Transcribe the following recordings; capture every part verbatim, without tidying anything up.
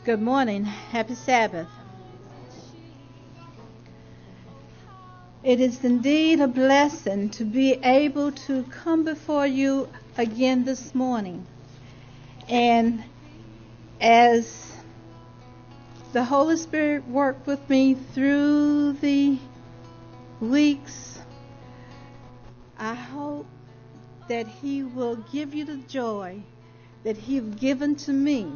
Good morning. Happy Sabbath. It is indeed a blessing to be able to come before you again this morning. And as the Holy Spirit worked with me through the weeks, I hope that He will give you the joy that He's given to me.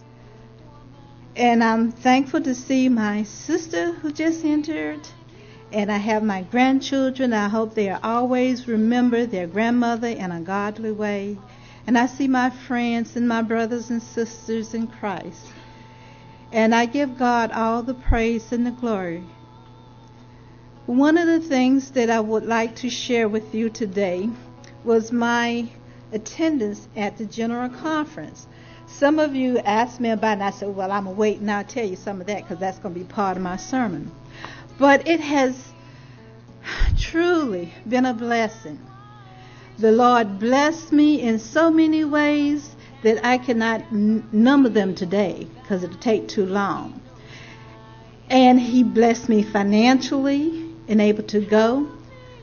And I'm thankful to see my sister who just entered. And I have my grandchildren. I hope they are always remember their grandmother in a godly way. And I see my friends and my brothers and sisters in Christ. And I give God all the praise and the glory. One of the things that I would like to share with you today was my attendance at the General Conference. Some of you asked me about it, and I said, well, I'm going to wait and I'll tell you some of that because that's going to be part of my sermon. But it has truly been a blessing. The Lord blessed me in so many ways that I cannot n- number them today because it would take too long. And He blessed me financially and able to go.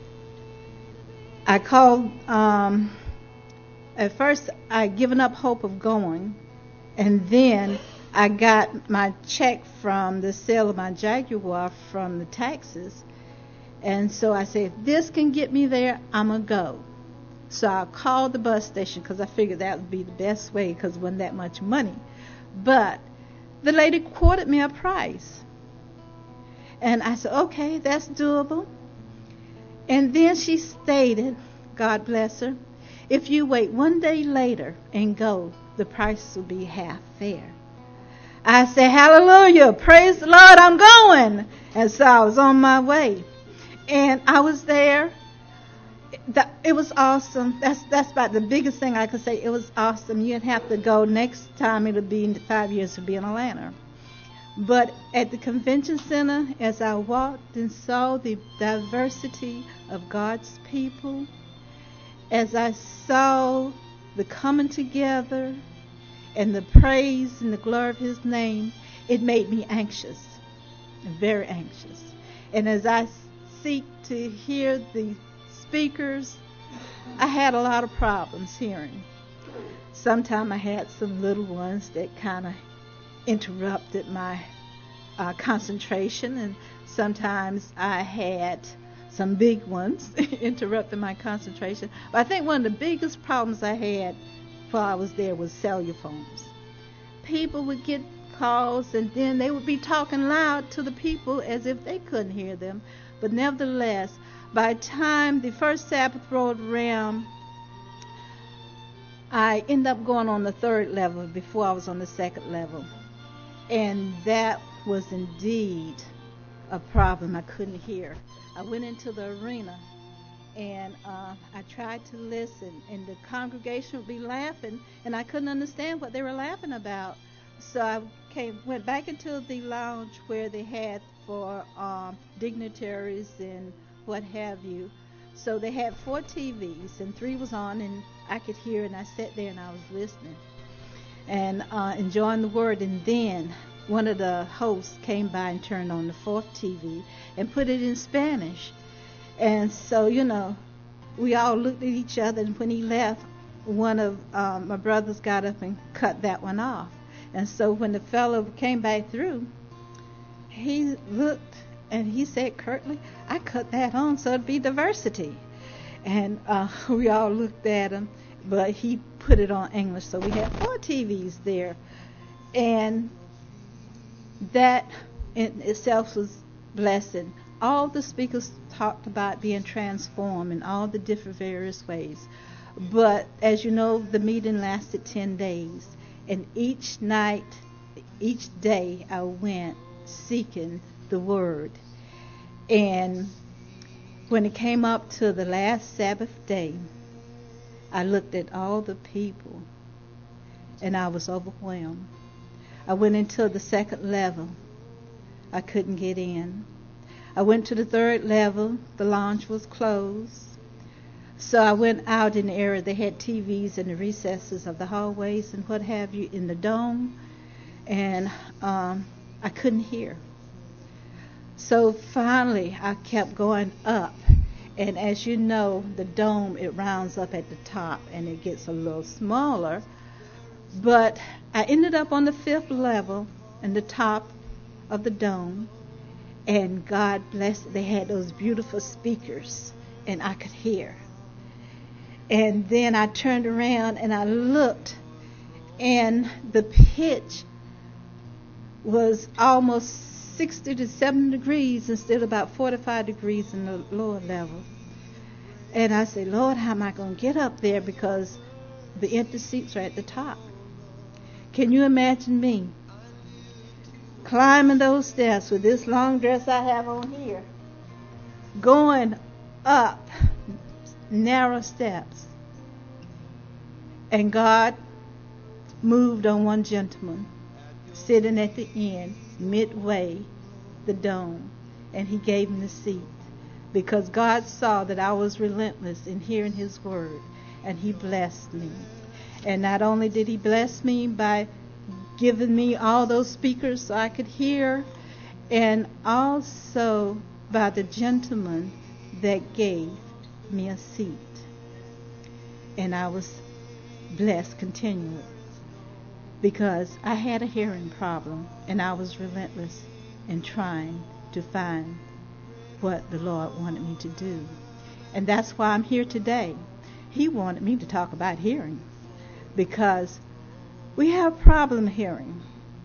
I called... Um, At first, I'd given up hope of going, and then I got my check from the sale of my Jaguar from the taxes, and so I said, if this can get me there, I'm going to go. So I called the bus station because I figured that would be the best way because it wasn't that much money. But the lady quoted me a price, and I said, okay, that's doable. And then she stated, God bless her, if you wait one day later and go, the price will be half fair. I said, hallelujah, praise the Lord, I'm going. And so I was on my way. And I was there. It was awesome. That's that's about the biggest thing I could say. It was awesome. You'd have to go next time. It'll be in five years to be in Atlanta. But at the convention center, as I walked and saw the diversity of God's people, as I saw the coming together and the praise and the glory of His name, it made me anxious, very anxious. And as I seek to hear the speakers, I had a lot of problems hearing. Sometimes I had some little ones that kind of interrupted my uh, concentration, and sometimes I had some big ones interrupted my concentration. But I think one of the biggest problems I had while I was there was cellular phones. People would get calls and then they would be talking loud to the people as if they couldn't hear them. But nevertheless, by the time the first Sabbath rolled around, I ended up going on the third level before I was on the second level. And that was indeed a problem. I couldn't hear. I went into the arena and uh, I tried to listen, and the congregation would be laughing, and I couldn't understand what they were laughing about. So I came, went back into the lounge where they had for um, dignitaries and what have you. So they had four T Vs, and three was on, and I could hear, and I sat there and I was listening and uh, enjoying the word. And then one of the hosts came by and turned on the fourth T V and put it in Spanish. And so, you know, we all looked at each other, and when he left, one of um, my brothers got up and cut that one off. And so when the fellow came back through, he looked and he said curtly, I cut that on so it'd be diversity. And uh, we all looked at him, but he put it on English. So we had four T Vs there. And that in itself was blessing. All the speakers talked about being transformed in all the different various ways. But as you know, the meeting lasted ten days. And each night, each day, I went seeking the Word. And when it came up to the last Sabbath day, I looked at all the people and I was overwhelmed. I went into the second level. I couldn't get in. I went to the third level. The lounge was closed. So I went out in the area. They had T Vs in the recesses of the hallways and what have you in the dome. and um, I couldn't hear. So finally, I kept going up. And as you know, the dome, it rounds up at the top and it gets a little smaller. But I ended up on the fifth level in the top of the dome. And God blessed, they had those beautiful speakers and I could hear. And then I turned around and I looked, and the pitch was almost sixty to seventy degrees instead of about forty-five degrees in the lower level. And I said, Lord, how am I going to get up there, because the empty seats are at the top? Can you imagine me climbing those steps with this long dress I have on here, going up narrow steps? And God moved on one gentleman sitting at the end, midway the dome, and he gave him the seat, because God saw that I was relentless in hearing his word, and he blessed me. And not only did he bless me by giving me all those speakers so I could hear, and also by the gentleman that gave me a seat. And I was blessed continually, because I had a hearing problem, and I was relentless in trying to find what the Lord wanted me to do. And that's why I'm here today. He wanted me to talk about hearing, because we have problem hearing.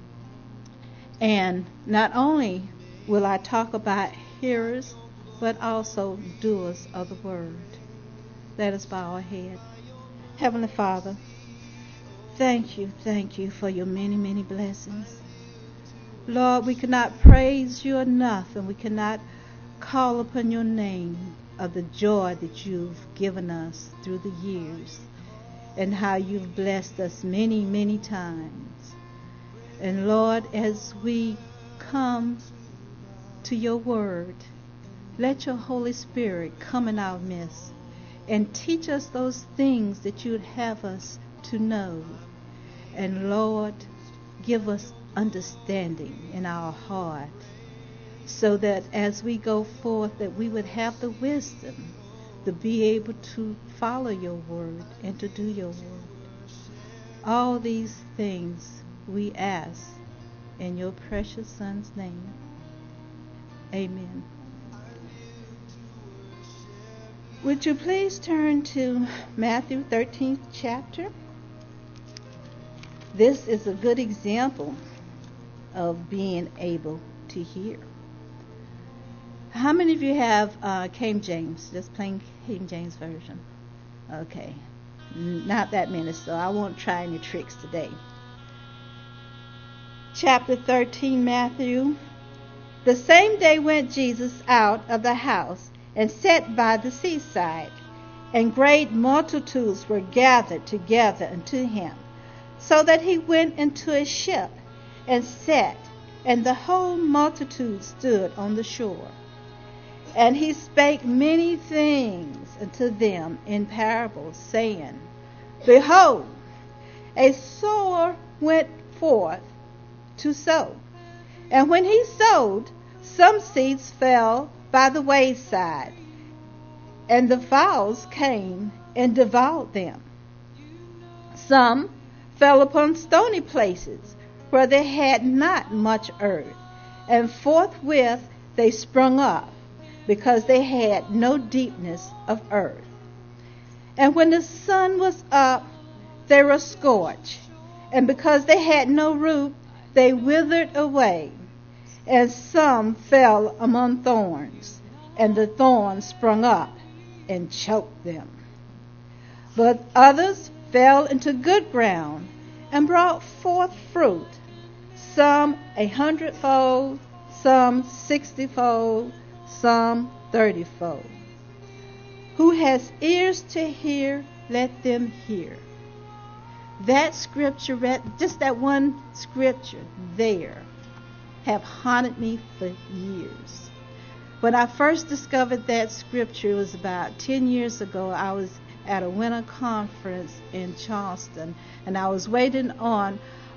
And not only will I talk about hearers, but also doers of the word. Let us bow our head. Heavenly Father, thank you, thank you for your many, many blessings. Lord, we cannot praise you enough, and we cannot call upon your name of the joy that you've given us through the years, and how you've blessed us many, many times. And Lord, as we come to your word, let your Holy Spirit come in our midst and teach us those things that you'd have us to know. And Lord, give us understanding in our heart, so that as we go forth, that we would have the wisdom to be able to follow your word and to do your word. All these things we ask in your precious Son's name. Amen. Would you please turn to Matthew thirteenth chapter? This is a good example of being able to hear. How many of you have uh, King James? Just plain King James version. Okay. Not that many, so I won't try any tricks today. Chapter thirteen, Matthew. The same day went Jesus out of the house and sat by the seaside, and great multitudes were gathered together unto him, so that he went into a ship and sat, and the whole multitude stood on the shore. And he spake many things unto them in parables, saying, Behold, a sower went forth to sow. And when he sowed, some seeds fell by the wayside, and the fowls came and devoured them. Some fell upon stony places, where they had not much earth, and forthwith they sprung up, because they had no deepness of earth. And when the sun was up, they were scorched, and because they had no root, they withered away. And some fell among thorns, and the thorns sprung up and choked them. But others fell into good ground and brought forth fruit, some a hundredfold, some sixtyfold, some thirtyfold. Who has ears to hear, let them hear. That scripture, just that one scripture there, have haunted me for years. When I first discovered that scripture, it was about ten years ago. I was at a winter conference in Charleston, and I was waiting on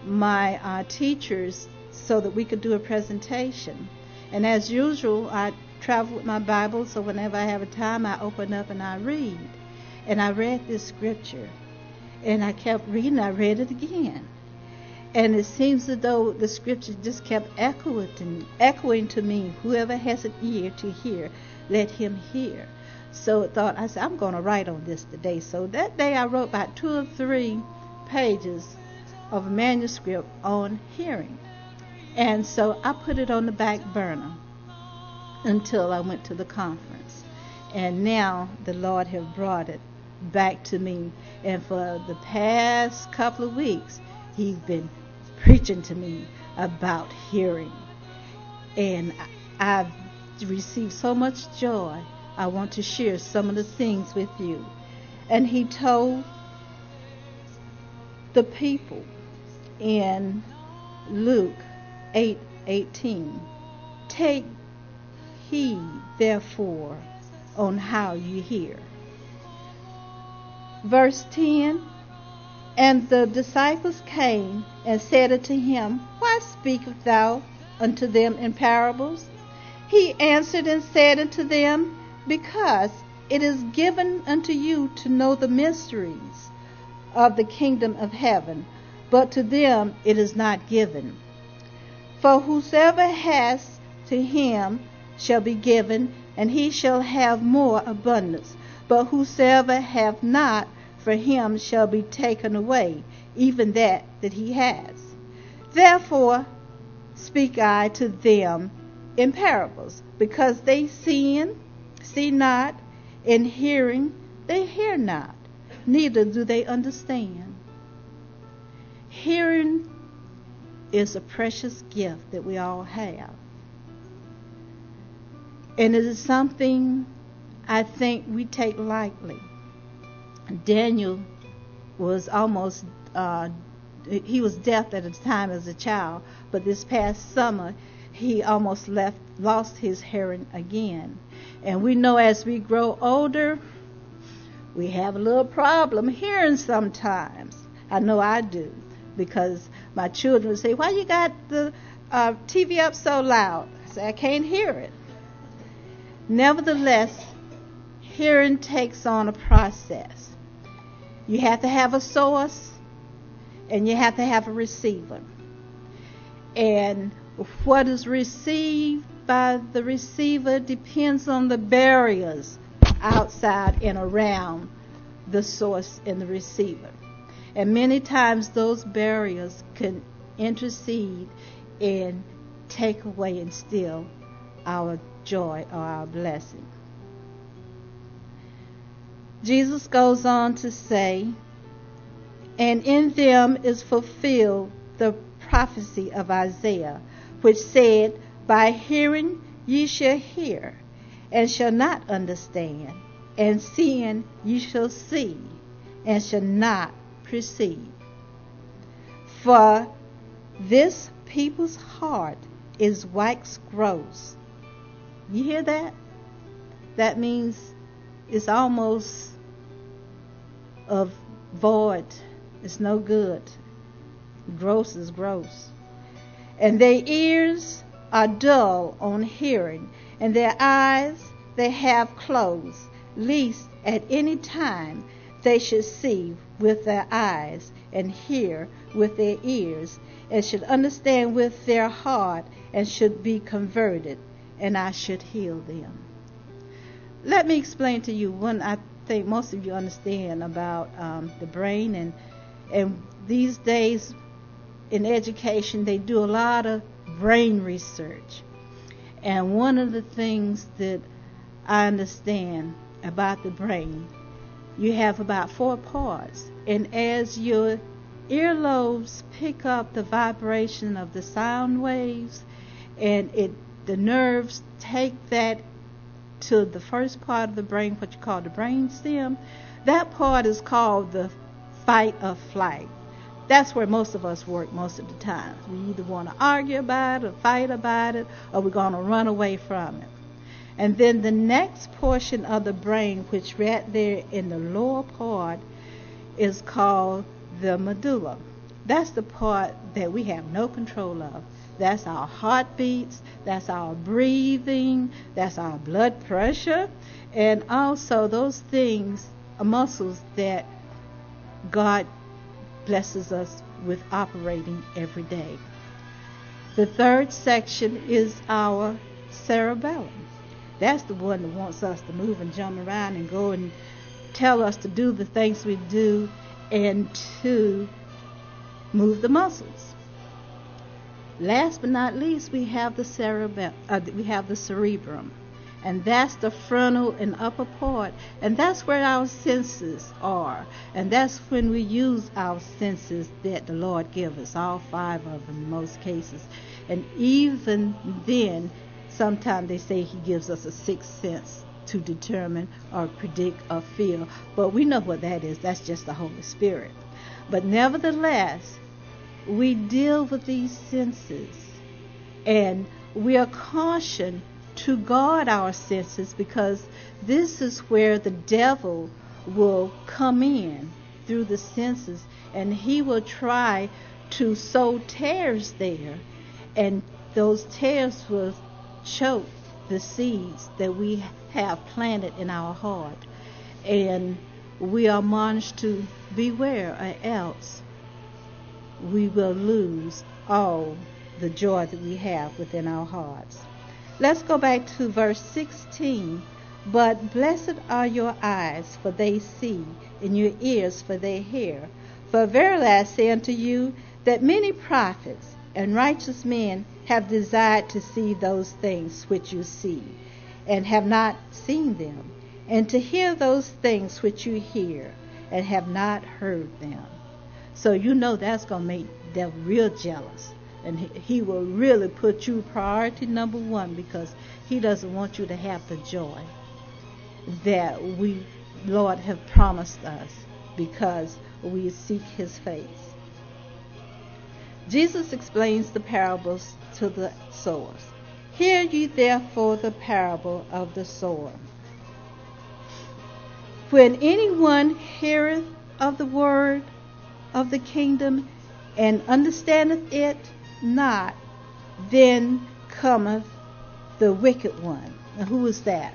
my uh, teachers so that we could do a presentation. And as usual, I travel with my Bible, so whenever I have a time, I open up and I read. And I read this scripture, and I kept reading. I read it again. And it seems as though the scripture just kept echoing to me, echoing to me, whoever has an ear to hear, let him hear. So I thought, I said, I'm going to write on this today. So that day I wrote about two or three pages of a manuscript on hearing. And so I put it on the back burner until I went to the conference. And now the Lord has brought it back to me. And for the past couple of weeks, he's been preaching to me about hearing. And I've received so much joy. I want to share some of the things with you. And he told the people in Luke eight eighteen, take heed therefore on how you hear. Verse ten, and the disciples came and said unto him, why speakest thou unto them in parables? He answered and said unto them, because it is given unto you to know the mysteries of the kingdom of heaven, but to them it is not given. For whosoever has, to him shall be given, and he shall have more abundance. But whosoever hath not, for him shall be taken away, even that that he has. Therefore speak I to them in parables, because they seeing, see not, and hearing, they hear not, neither do they understand. Hearing is a precious gift that we all have. And it is something I think we take lightly. Daniel was almost, uh, he was deaf at the time as a child, but this past summer he almost left, lost his hearing again. And we know as we grow older, we have a little problem hearing sometimes. I know I do, because my children would say, why you got the uh, T V up so loud? I say, I can't hear it. Nevertheless, hearing takes on a process. You have to have a source, and you have to have a receiver. And what is received by the receiver depends on the barriers outside and around the source and the receiver. And many times those barriers can intercede and take away and steal our joy or our blessing. Jesus goes on to say, and in them is fulfilled the prophecy of Isaiah, which said, by hearing ye shall hear, and shall not understand, and seeing ye shall see, and shall not perceive. For this people's heart is wax gross. You hear that? That means it's almost of void. It's no good. Gross is gross. And their ears are dull on hearing, and their eyes they have closed, lest at any time they should see with their eyes, and hear with their ears, and should understand with their heart, and should be converted, and I should heal them. Let me explain to you one I think most of you understand about um, the brain, and and these days in education they do a lot of brain research. And one of the things that I understand about the brain, you have about four parts, and as your earlobes pick up the vibration of the sound waves, and it the nerves take that to the first part of the brain, what you call the brain stem, that part is called the fight or flight. That's where most of us work most of the time. We either want to argue about it or fight about it, or we're going to run away from it. And then the next portion of the brain, which right there in the lower part, is called the medulla. That's the part that we have no control of. That's our heartbeats, that's our breathing, that's our blood pressure, and also those things, muscles that God blesses us with operating every day. The third section is our cerebellum. That's the one that wants us to move and jump around and go and tell us to do the things we do and to move the muscles. Last but not least, we have the cerebellum. Uh, we have the cerebrum, and that's the frontal and upper part, and that's where our senses are, and that's when we use our senses that the Lord gives us, all five of them in most cases. And even then, sometimes they say He gives us a sixth sense to determine or predict or feel, but we know what that is. That's just the Holy Spirit. But nevertheless, we deal with these senses, and we are cautioned to guard our senses, because this is where the devil will come in through the senses, and he will try to sow tares there, and those tares will choke the seeds that we have planted in our heart, and we are admonished to beware, or else we will lose all the joy that we have within our hearts. Let's go back to verse sixteen. But blessed are your eyes, for they see, and your ears, for they hear. For verily I say unto you, that many prophets and righteous men have desired to see those things which you see, and have not seen them, and to hear those things which you hear, and have not heard them. So you know that's going to make the devil real jealous. And he, he will really put you priority number one, because he doesn't want you to have the joy that we, Lord, have promised us, because we seek His face. Jesus explains the parables to the sowers. Hear ye therefore the parable of the sower. When anyone heareth of the word of the kingdom, and understandeth it not, then cometh the wicked one. Now, who is that?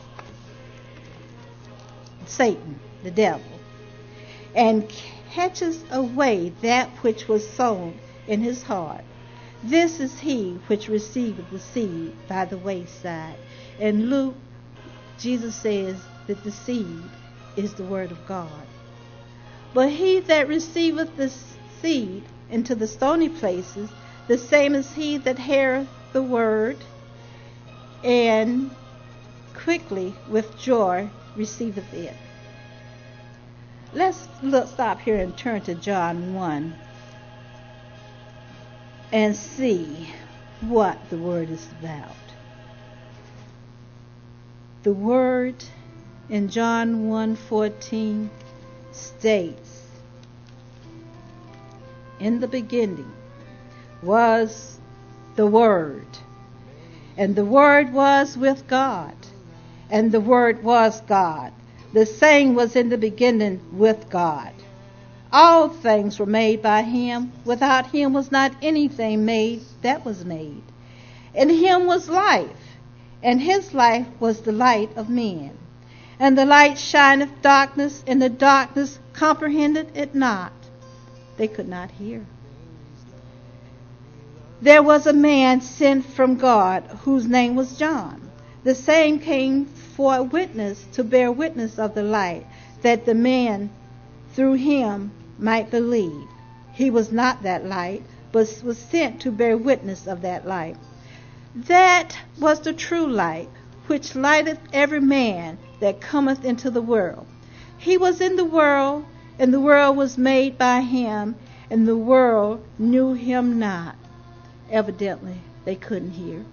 Satan, the devil, and catches away that which was sown in his heart. This is he which receiveth the seed by the wayside. In Luke, Jesus says that the seed is the word of God. But he that receiveth the seed into the stony places, the same is he that heareth the word, and quickly with joy receiveth it. Let's look, stop here and turn to John one and see what the word is about. The word in John one fourteen states, in the beginning was the Word, and the Word was with God, and the Word was God. The same was in the beginning with God. All things were made by Him. Without Him was not anything made that was made. In Him was life, and His life was the light of men. And the light shineth darkness, and the darkness comprehended it not. They could not hear. There was a man sent from God, whose name was John. The same came for a witness, to bear witness of the light, that the man through him might believe. He was not that light, but was sent to bear witness of that light. That was the true light, which lighteth every man that cometh into the world. He was in the world, and the world was made by him, and the world knew him not. Evidently, they couldn't hear.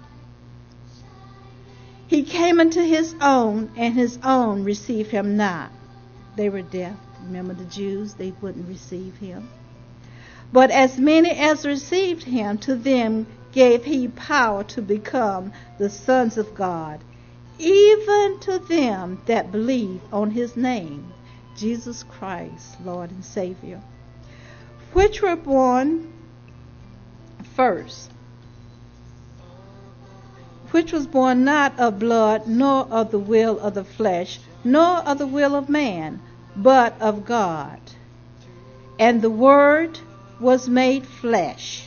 He came unto his own, and his own received him not. They were deaf. Remember the Jews? They wouldn't receive him. But as many as received him, to them gave he power to become the sons of God, even to them that believe on his name, Jesus Christ, Lord and Savior. which were born first, which was born not of blood, nor of the will of the flesh, nor of the will of man, but of God. And the Word was made flesh,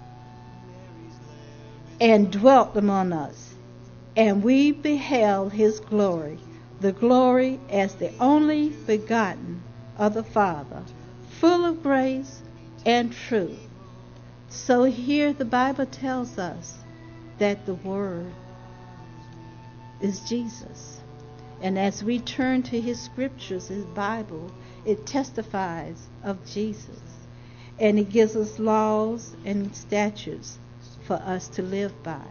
and dwelt among us, and we beheld his glory, the glory as the only begotten of the Father, full of grace and truth. So here the Bible tells us that the Word is Jesus. And as we turn to his scriptures, his Bible, it testifies of Jesus. And it gives us laws and statutes for us to live by.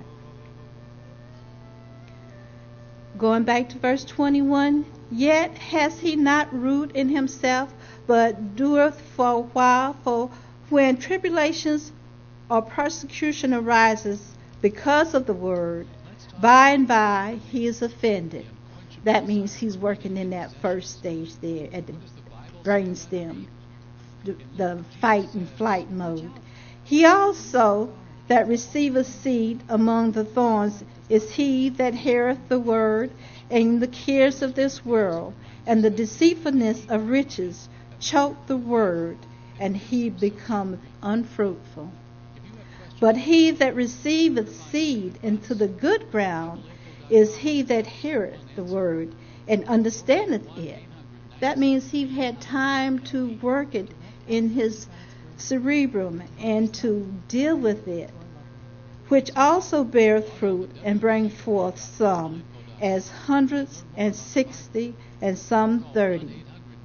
Going back to verse twenty-one, yet has he not root in himself, but doeth for a while. For when tribulations or persecution arises because of the word, by and by he is offended. That means he's working in that first stage there at the brainstem, the, the fight and flight mode. He also that receiveth seed among the thorns is he that heareth the word, and the cares of this world and the deceitfulness of riches choke the word, and he becometh unfruitful. But he that receiveth seed into the good ground is he that heareth the word and understandeth it. That means he had time to work it in his cerebrum and to deal with it, which also beareth fruit and bring forth some as hundreds and sixty and some thirty.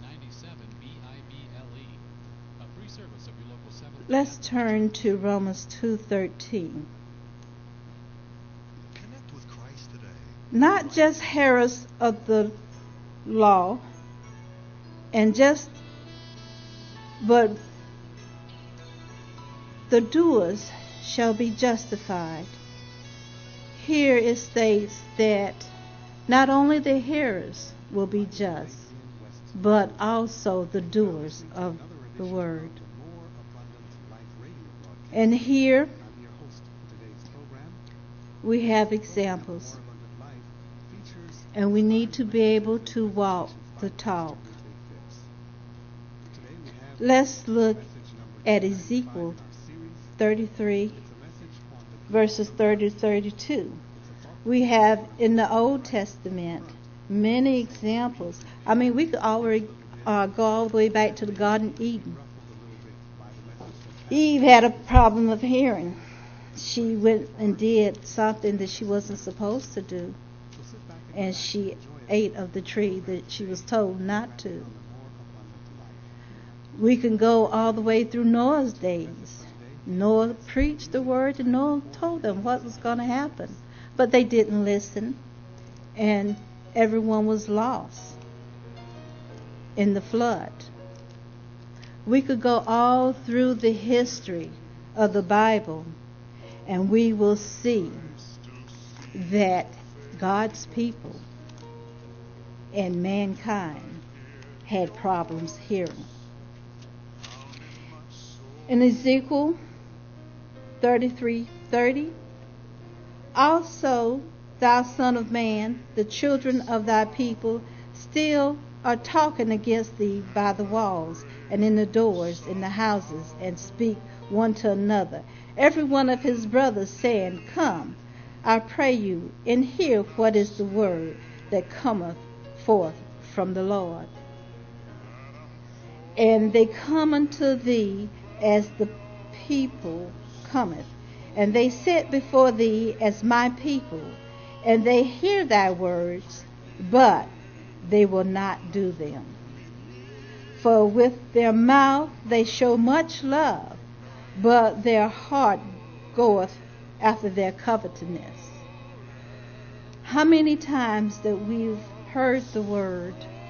Let's turn to Romans two thirteen. Not just hearers of the law, and just, but the doers shall be justified. Here it states that not only the hearers will be just, but also the doers of the word. And here we have examples, and we need to be able to walk the talk. Let's look at Ezekiel thirty-three, verses thirty to thirty-two. We have in the Old Testament many examples. I mean, we could already uh, go all the way back to the Garden of Eden. Eve had a problem of hearing. She went and did something that she wasn't supposed to do, and she ate of the tree that she was told not to. We can go all the way through Noah's days. Noah preached the word, and Noah told them what was going to happen. But they didn't listen, and everyone was lost in the flood. We could go all through the history of the Bible, and we will see that God's people and mankind had problems hearing. In Ezekiel thirty-three thirty, also, thou son of man, the children of thy people still are talking against thee by the walls and in the doors in the houses, and speak one to another, every one of his brothers, saying, Come, I pray you, and hear what is the word that cometh forth from the Lord. And they come unto thee as the people cometh, and they sit before thee as my people, and they hear thy words, but they will not do them. For with their mouth they show much love, but their heart goeth after their covetousness. How many times that we've heard the word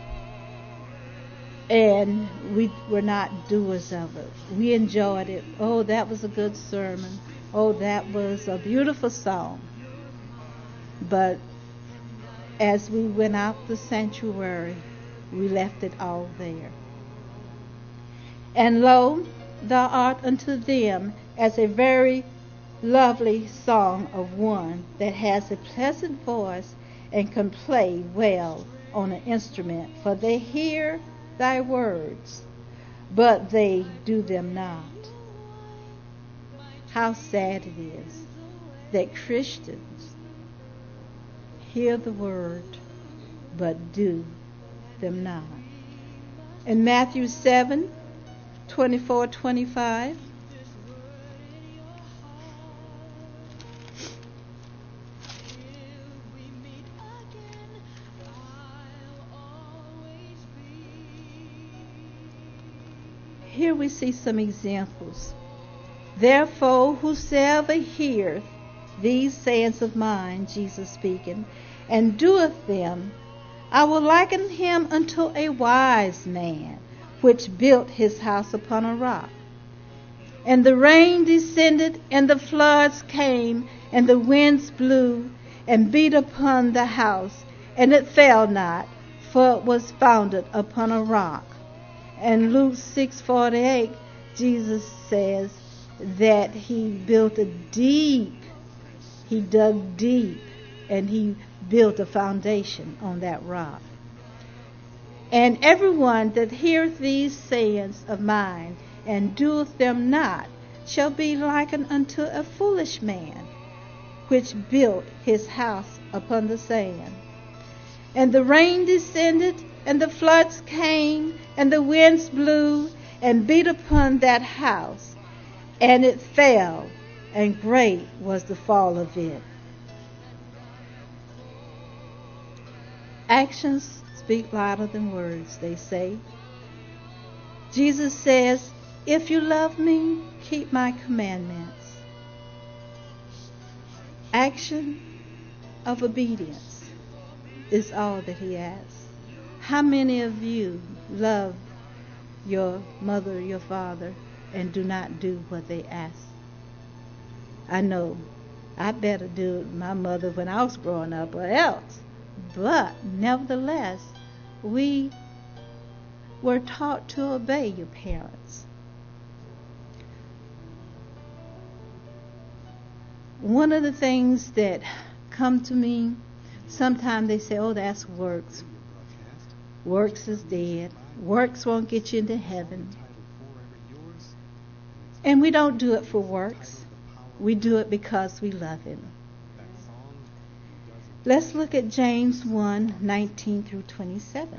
and we were not doers of it. We enjoyed it. Oh, that was a good sermon. Oh, that was a beautiful song. But as we went out the sanctuary, we left it all there. And lo, thou art unto them as a very lovely song of one that has a pleasant voice and can play well on an instrument, for they hear thy words, but they do them not. How sad it is that Christians hear the word, but do them not. In Matthew seven, twenty-four, twenty-five, here we see some examples. Therefore, whosoever heareth these sayings of mine, Jesus speaking, and doeth them, I will liken him unto a wise man, which built his house upon a rock. And the rain descended, and the floods came, and the winds blew, and beat upon the house, and it fell not, for it was founded upon a rock. And Luke six forty-eight, Jesus says that he built a deep, he dug deep, and he built a foundation on that rock. And everyone that heareth these sayings of mine, and doeth them not, shall be likened unto a foolish man, which built his house upon the sand. And the rain descended, and the floods came, and the winds blew, and beat upon that house, and it fell, and great was the fall of it. Actions speak louder than words, they say. Jesus says, if you love me, keep my commandments. Action of obedience is all that he asks. How many of you love your mother, your father, and do not do what they ask? I know I better do my mother when I was growing up or else. But nevertheless, we were taught to obey your parents. One of the things that come to me, sometimes they say, oh, that's works. Works is dead. Works won't get you into heaven. And we don't do it for works. We do it because we love him. Let's look at James one, nineteen through twenty-seven.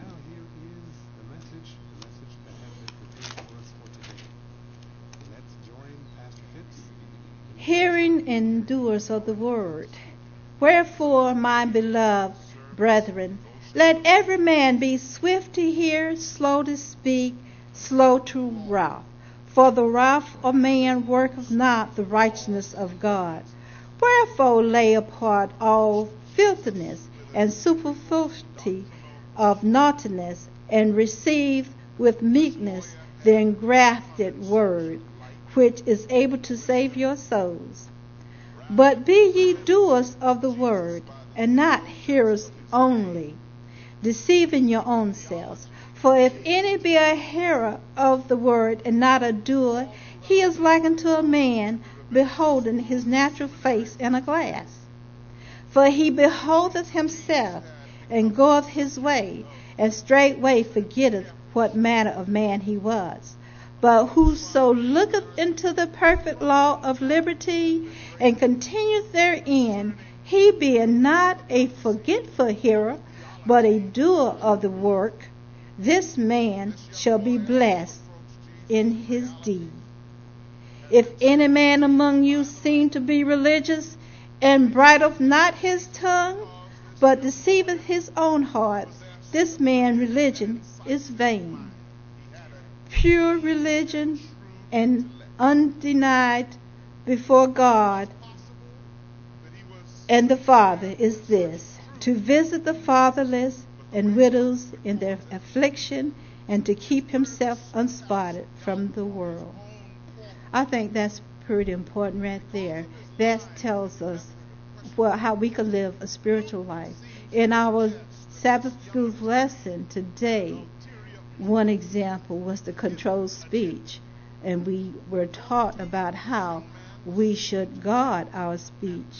Hearing and doers of the word. Wherefore, my beloved brethren, let every man be swift to hear, slow to speak, slow to wrath. For the wrath of man worketh not the righteousness of God. Wherefore lay apart all filthiness and superfluity of naughtiness, and receive with meekness the engrafted word, which is able to save your souls. But be ye doers of the word, and not hearers only, deceiving your own selves. For if any be a hearer of the word and not a doer, he is like unto a man beholding his natural face in a glass. For he beholdeth himself, and goeth his way, and straightway forgetteth what manner of man he was. But whoso looketh into the perfect law of liberty, and continueth therein, he being not a forgetful hearer, but a doer of the work, this man shall be blessed in his deed. If any man among you seem to be religious, and bridleth not his tongue, but deceiveth his own heart, this man's religion is vain. Pure religion and undenied before God and the Father is this, to visit the fatherless and widows in their affliction, and to keep himself unspotted from the world. I think that's pretty important right there. That tells us well, how we can live a spiritual life. In our Sabbath school lesson today, one example was the controlled speech. and we were taught about how we should guard our speech.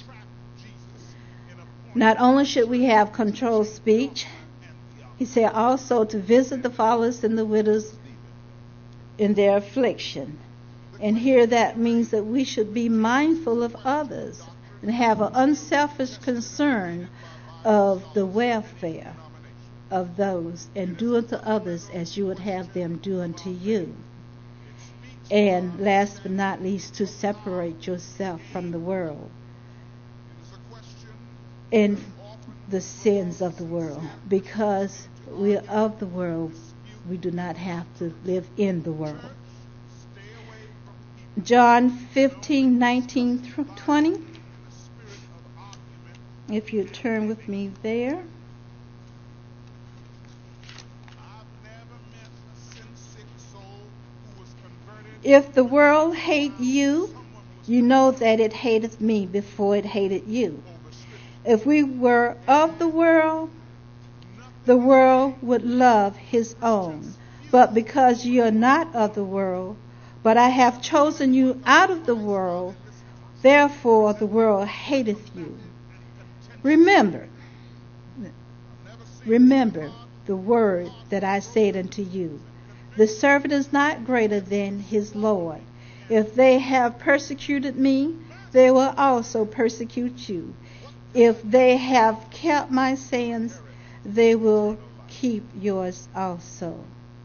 Not only should we have controlled speech, he said also to visit the fatherless and the widows in their affliction. And here that means that we should be mindful of others and have an unselfish concern of the welfare of those, and do unto others as you would have them do unto you. And last but not least, to separate yourself from the world and the sins of the world. Because we are of the world, we do not have to live in the world. John fifteen, nineteen through twenty. If you turn with me there. If the world hate you, you know that it hateth me before it hated you. If we were of the world, the world would love his own. But because you are not of the world, but I have chosen you out of the world, therefore the world hateth you. Remember, remember the word that I said unto you. The servant is not greater than his Lord. If they have persecuted me, they will also persecute you. If they have kept my sayings, they will keep yours also.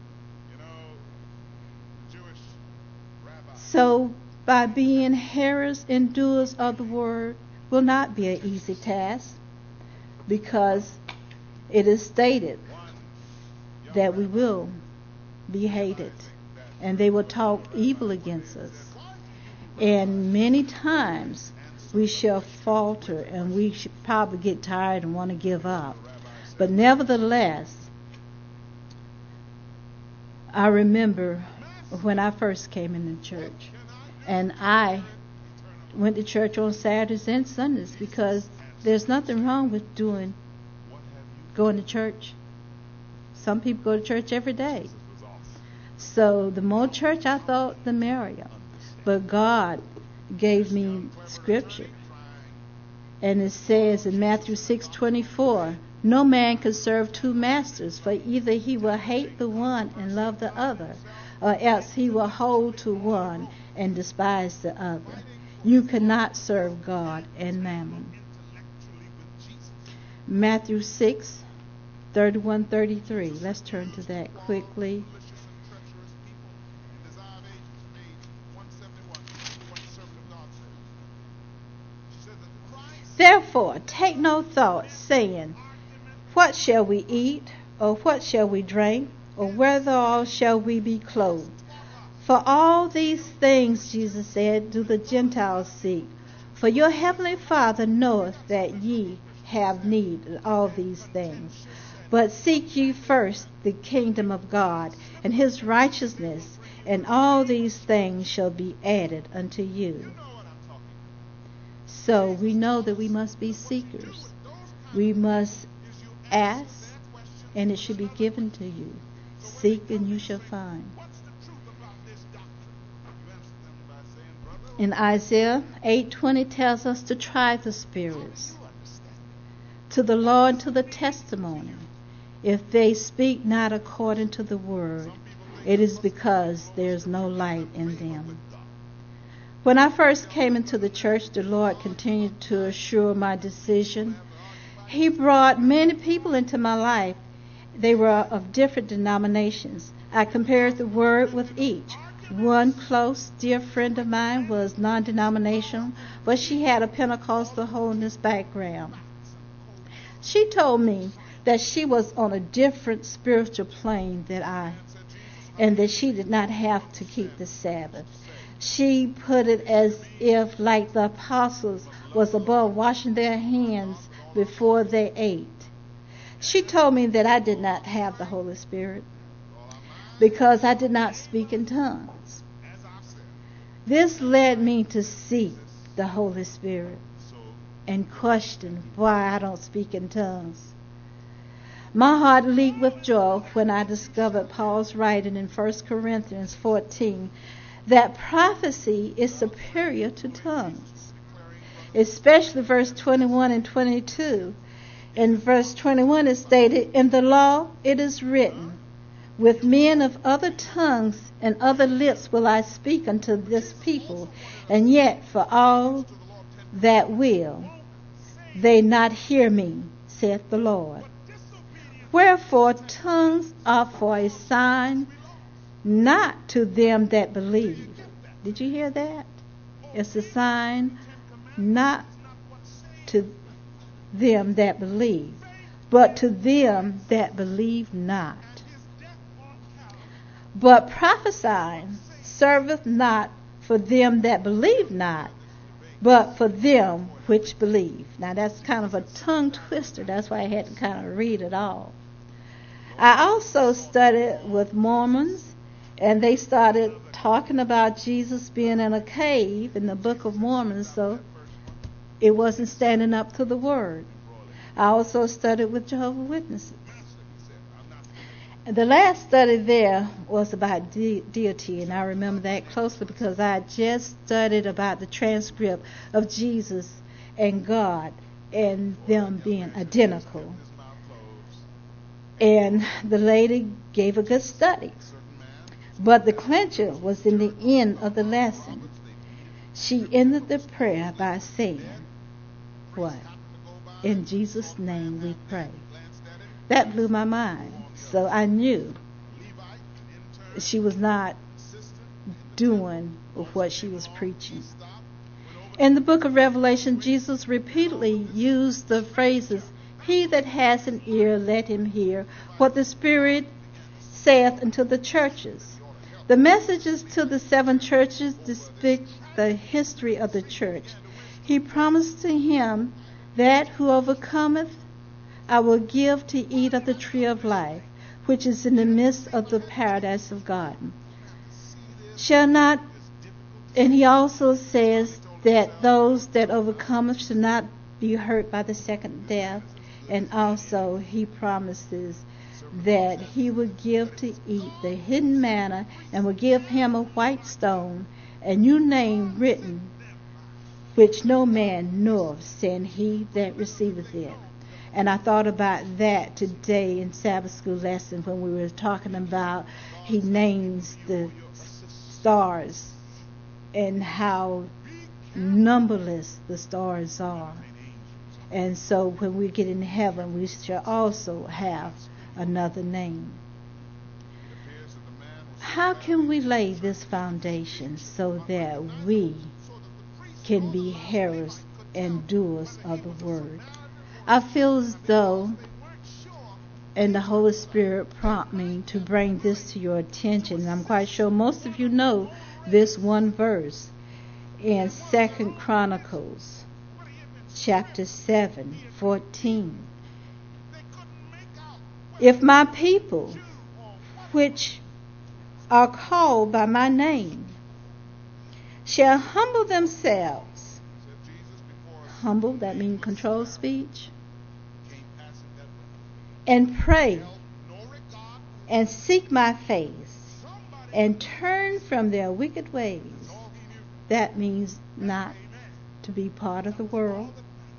So, by being hearers and doers of the word will not be an easy task, because it is stated that we will be hated, and they will talk evil against us. And many times we shall falter, and we should probably get tired and want to give up. But nevertheless, I remember when I first came into church, and I went to church on Saturdays and Sundays, because there's nothing wrong with doing going to church. Some people go to church every day. So the more church I thought, the merrier. But God gave me scripture. And it says in Matthew six twenty-four, no man can serve two masters, for either he will hate the one and love the other, or else he will hold to one and despise the other. You cannot serve God and mammon. Matthew six thirty-one thirty-three. Let's turn to that quickly. Therefore, take no thought, saying, what shall we eat, or what shall we drink, or wherewithal shall we be clothed? For all these things, Jesus said, do the Gentiles seek. For your heavenly Father knoweth that ye have need of all these things. But seek ye first the kingdom of God, and his righteousness, and all these things shall be added unto you. So we know that we must be seekers. We must ask, and it should be given to you. Seek, and you shall find. In Isaiah eight twenty tells us to try the spirits, to the law and to the testimony. If they speak not according to the word, it is because there is no light in them. When I first came into the church, the Lord continued to assure my decision. He brought many people into my life. They were of different denominations. I compared the word with each. One close, dear friend of mine was non-denominational, but she had a Pentecostal holiness background. She told me that she was on a different spiritual plane than I, and that she did not have to keep the Sabbath. She put it as if, like the apostles, was above washing their hands before they ate. She told me that I did not have the Holy Spirit because I did not speak in tongues. This led me to seek the Holy Spirit and question why I don't speak in tongues. My heart leaped with joy when I discovered Paul's writing in First Corinthians fourteen that prophecy is superior to tongues, especially verse twenty-one and twenty-two. In verse twenty-one is stated, "In the law it is written, with men of other tongues and other lips will I speak unto this people, and yet for all that will they not hear me, saith the Lord. Wherefore tongues are for a sign, not to them that believe." Did you hear that? It's a sign not to them that believe, but to them that believe not. But prophesying serveth not for them that believe not, but for them which believe. Now that's kind of a tongue twister. That's why I had to kind of read it all. I also studied with Mormons, and they started talking about Jesus being in a cave in the Book of Mormon, so it wasn't standing up to the Word. I also studied with Jehovah's Witnesses. The last study there was about de- deity, and I remember that closely because I had just studied about the transcript of Jesus and God and them being identical. And the lady gave a good study. But the clincher was in the end of the lesson. She ended the prayer by saying, what? "In Jesus' name we pray." That blew my mind. So I knew she was not doing what she was preaching. In the book of Revelation, Jesus repeatedly used the phrases, "He that has an ear, let him hear what the Spirit saith unto the churches." The messages to the seven churches depict the history of the church. He promised to him that who overcometh, I will give to eat of the tree of life, which is in the midst of the paradise of God. Shall not, and he also says that those that overcometh shall not be hurt by the second death. And also he promises that he will give to eat the hidden manna, and will give him a white stone, a new name written, which no man knoweth, saying he that receiveth it. And I thought about that today in Sabbath school lesson when we were talking about he names the stars and how numberless the stars are. And so when we get in heaven, we shall also have another name. How can we lay this foundation so that we can be hearers and doers of the word? I feel as though, and the Holy Spirit prompt me to bring this to your attention. And I'm quite sure most of you know this one verse in Second Chronicles chapter seven, fourteen. "If my people, which are called by my name, shall humble themselves," humble, that means control speech, "and pray and seek my face and turn from their wicked ways," that means not to be part of the world,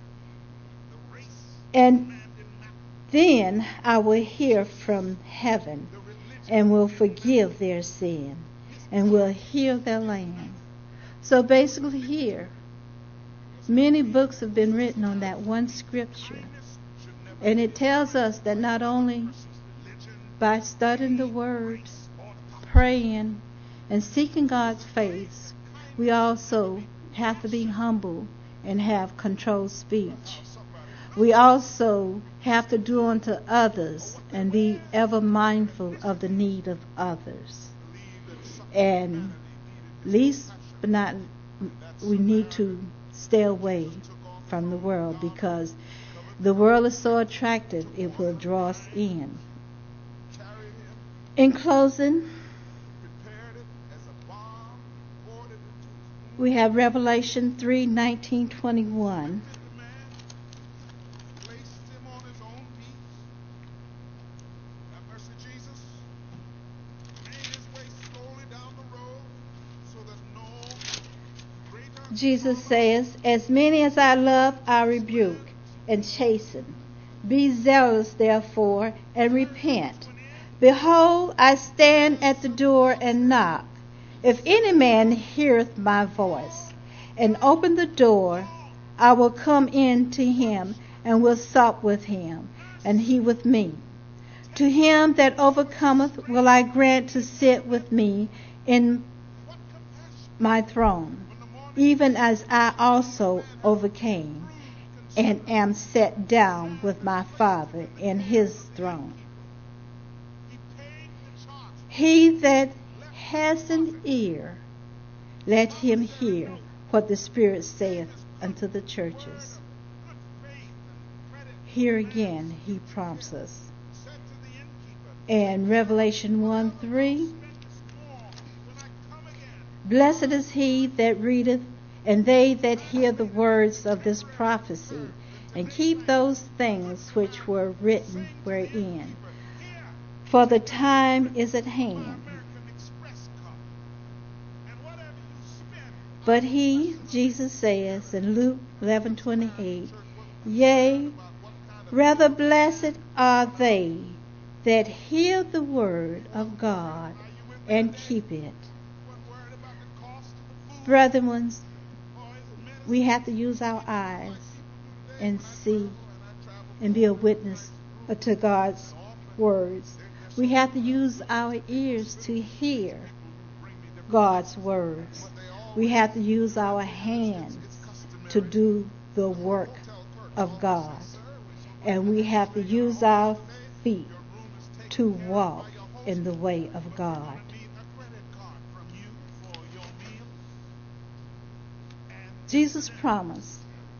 "and then I will hear from heaven and will forgive their sin and will heal their land." So basically here, many books have been written on that one scripture. And it tells us that not only by studying the Word, praying, and seeking God's face, we also have to be humble and have controlled speech. We also have to do unto others and be ever mindful of the need of others. And least but not, we need to stay away from the world, because the world is so attractive, it will draw us in. In closing, we have Revelation three, nineteen, twenty-one. Jesus says, as many as I love, I rebuke and chasten. Be zealous, therefore, and repent. Behold, I stand at the door and knock. If any man heareth my voice, and open the door, I will come in to him, and will sup with him, and he with me. To him that overcometh will I grant to sit with me in my throne, even as I also overcame, and am set down with my Father in his throne. He that has an ear, let him hear what the Spirit saith unto the churches. Here again he prompts us. And Revelation one three, blessed is he that readeth, and they that hear the words of this prophecy, and keep those things which were written wherein. For the time is at hand. But he, Jesus says in Luke eleven twenty-eight, yea, rather blessed are they that hear the word of God and keep it. Brethren, we have to use our eyes and see and be a witness to God's words. We have to use our ears to hear God's words. We have to use our hands to do the work of God. And we have to use our feet to walk in the way of God. Jesus promised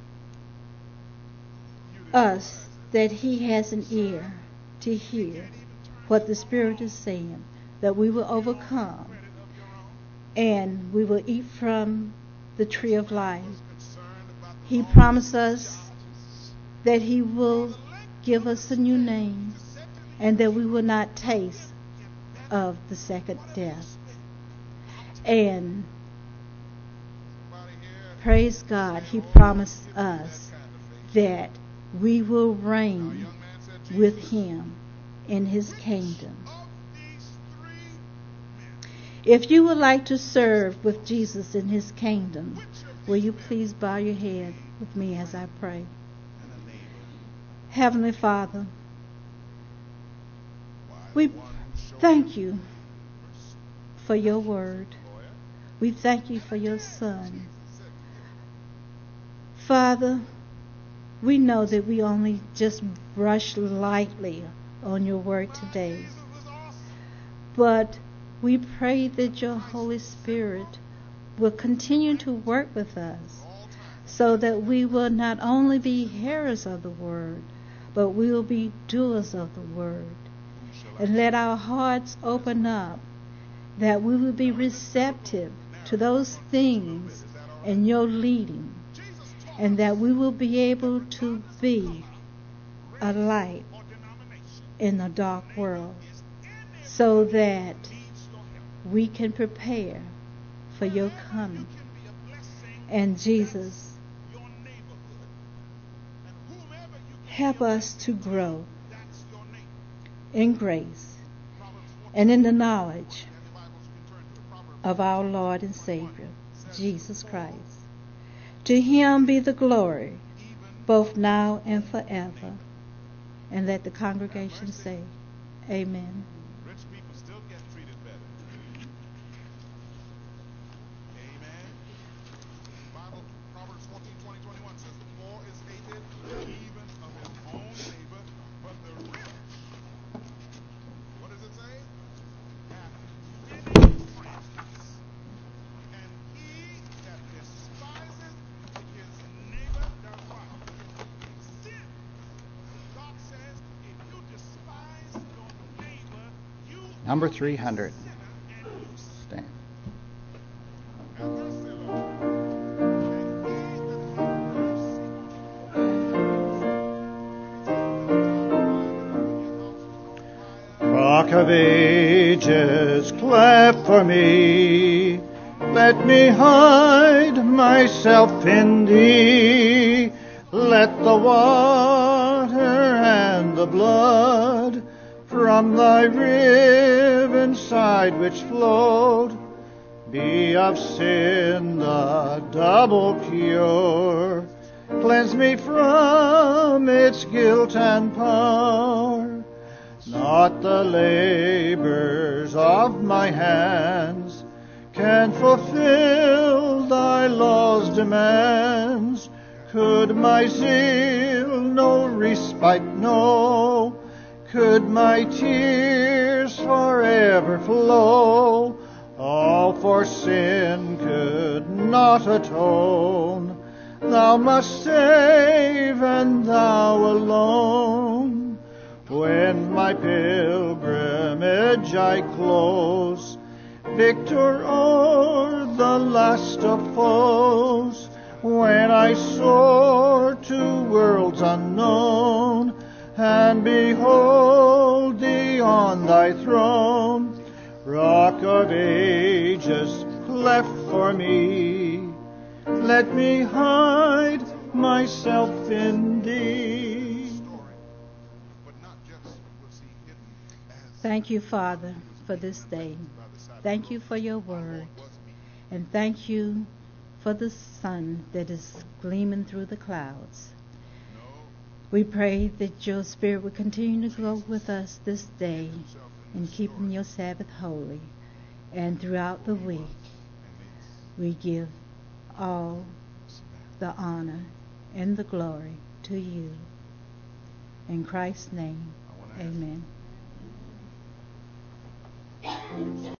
us that he has an ear to hear what the Spirit is saying, that we will overcome, and we will eat from the tree of life. He promised us that he will give us a new name, and that we will not taste of the second death. And praise God, he promised us that we will reign with him in his kingdom. If you would like to serve with Jesus in his kingdom, will you please bow your head with me as I pray? Heavenly Father, we thank you for your word. We thank you for your Son. Father, we know that we only just brushed lightly on your word today. But we pray that your Holy Spirit will continue to work with us so that we will not only be hearers of the word, but we will be doers of the word. And let our hearts open up, that we will be receptive to those things in your leading, and that we will be able to be a light in a dark world, so that we can prepare for your coming. And Jesus, help us to grow in grace and in the knowledge of our Lord and Savior, Jesus Christ. To him be the glory, both now and forever. And let the congregation say, amen. Rich people still get treated better. Amen. Bible, Proverbs fourteen, twenty, twenty-one says, the poor is hated even of his own neighbor, but the rich, what does it say? Hath many friends. And he that despiseth his neighbor does what? Sin. God says, if you despise your neighbor, you Number three hundred. Stand. have mercy, Lord. And he that hath mercy on Rock of ages, clap for me. Let me hide myself in thee. Let the water and the blood from thy riven side which flowed be of sin the double cure. Cleanse me from its guilt and power. Not the labors of my hands can fulfill thy law's demands. Could my zeal no respite know? Could my tears forever flow? All for sin could not atone. Thou must save, and thou alone. When my pilgrimage I close, victor o'er the last of foes, when I soar to worlds unknown, and behold thee on thy throne, Rock of ages, cleft for me, let me hide myself in thee. But not just was he hidden as Thank you, Father, for this day. Thank you for your word. And thank you for the sun that is gleaming through the clouds. We pray that your Spirit will continue to go with us this day in keeping your Sabbath holy. And throughout the week, we give all the honor and the glory to you. In Christ's name, amen.